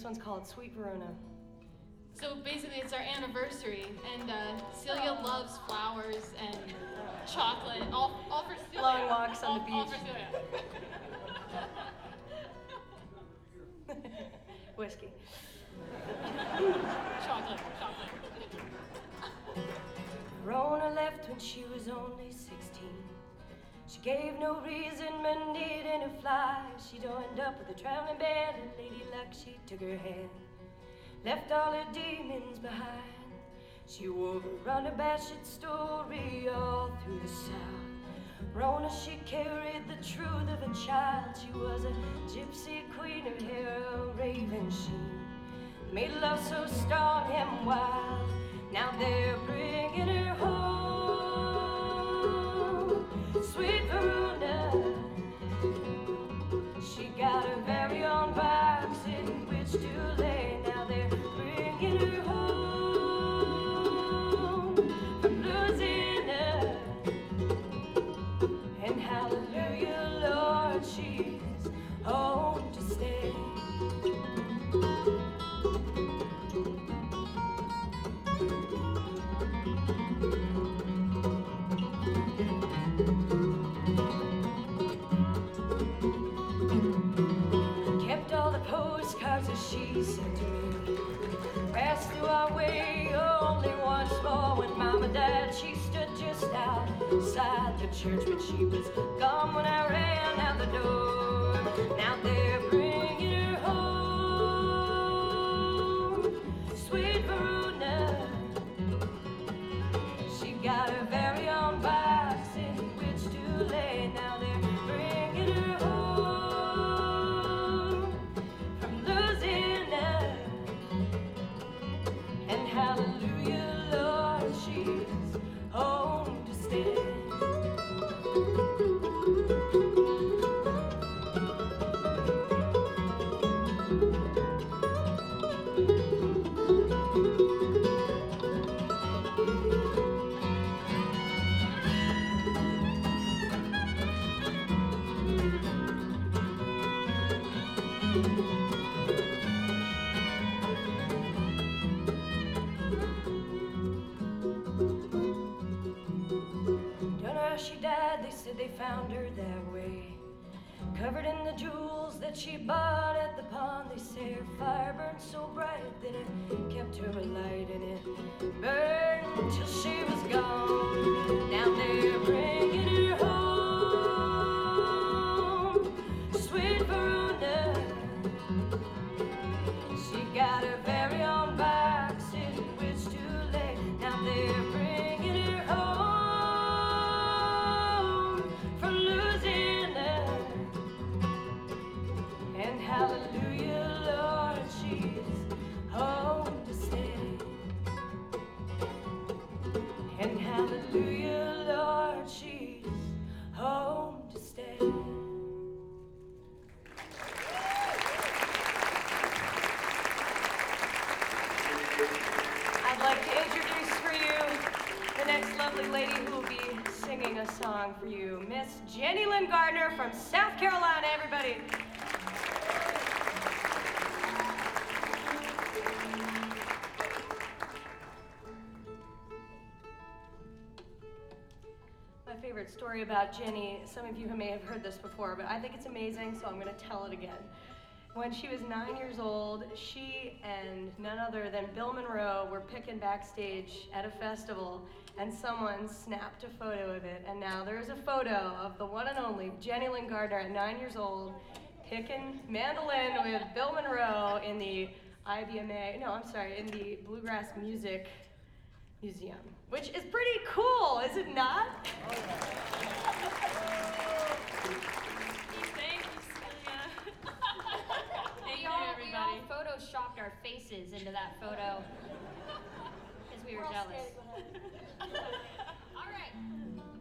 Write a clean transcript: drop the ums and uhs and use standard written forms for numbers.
This one's called Sweet Verona. So basically it's our anniversary, and Celia loves flowers and chocolate, all for Celia. Long walks on the beach. All for Celia. Whiskey. Chocolate. Verona left when she was only 16. She gave no reason but needing to fly. She joined up with a traveling band, and Lady Luck, she took her hand. Left all her demons behind. She wove a unabashed story all through the South. Verona, she carried the truth of a child. She was a gypsy queen of hair, a raven sheen. Made love so strong and wild. Now they're bringing her home. Sweet Verona, she got her very own box in which to lay. Now they're bringing her home from Louisiana. And hallelujah, Lord, she's home to stay. Kept all the postcards that she sent to me. Passed through our way only once more. When Mama died, she stood just outside the church, but she was gone when I ran out the door. Now they're bringing her home. Sweet Verona, she got her very own box in which to lay. Now they're bringing her home from Louisiana. And hallelujah, Lord, she's home to stay. Don't know how she died, they said they found her that way. Covered in the jewels that she bought at the pawn. They say her fire burned so bright that it kept her alight, and it burned till she was gone. Now they're bringing her home. Sweet Verona, she got her very own box in which to lay. Now they're bringing her home from Louisiana. And hallelujah, Lord, she's home to stay. And hallelujah, Lord, she's home to stay. I'd like to introduce for you the next lovely lady who will be singing a song for you, Miss Jenny Lynn Gardner from South Carolina, everybody. My favorite story about Jenny, some of you may have heard this before, but I think it's amazing, so I'm going to tell it again. When she was 9 years old, she and none other than Bill Monroe were picking backstage at a festival, and someone snapped a photo of it. And now there's a photo of the one and only Jenny Lynn Gardner at 9 years old picking mandolin with Bill Monroe in the in the Bluegrass Music Museum, which is pretty cool, is it not? We all photoshopped our faces into that photo because we were jealous. All right.